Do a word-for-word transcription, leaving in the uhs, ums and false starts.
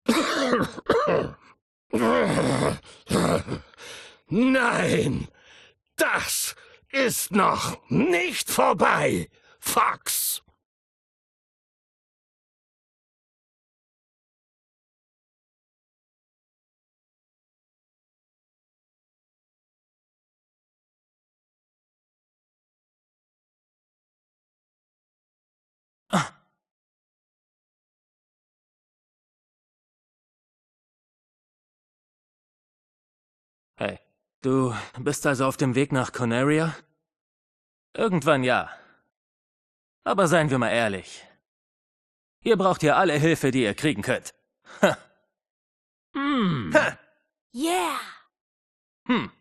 Nein, das ist noch nicht vorbei, Fox. Hey, du bist also auf dem Weg nach Conaria? Irgendwann ja. Aber seien wir mal ehrlich. Ihr braucht ja alle Hilfe, die ihr kriegen könnt. Ha. Hm. Ha. Yeah! Hm.